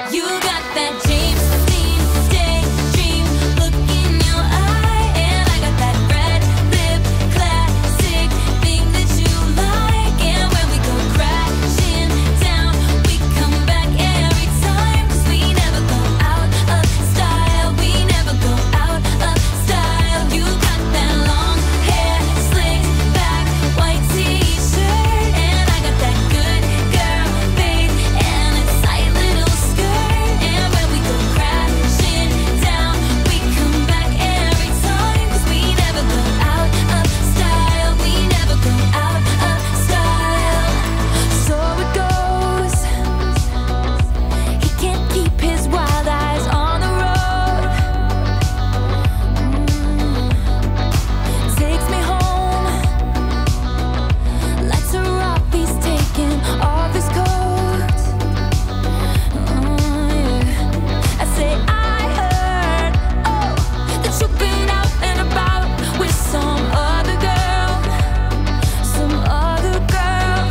You got that James Dean daydream look in your eye, and I got that red lip classic thing that you like. And when we go crashing down, we come back every time, 'cause we never go out of style. We never go out of style. You got that long hair slicked back, white t-shirt, and I got that good girl face and a tight little skirt. And when we go crashing down, we come back every time, 'cause we never go out of style. We never go out of style. So it goes. He can't keep his wild eyes on the road. Takes me home. Lights are off, he's taking off his coat. Yeah. I say I heard, oh, that you've been out and about with some other girl, some other girl.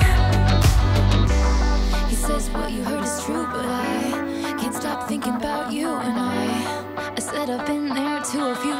He says what you heard is true, but I can't stop thinking about you. And I said I've been there too a few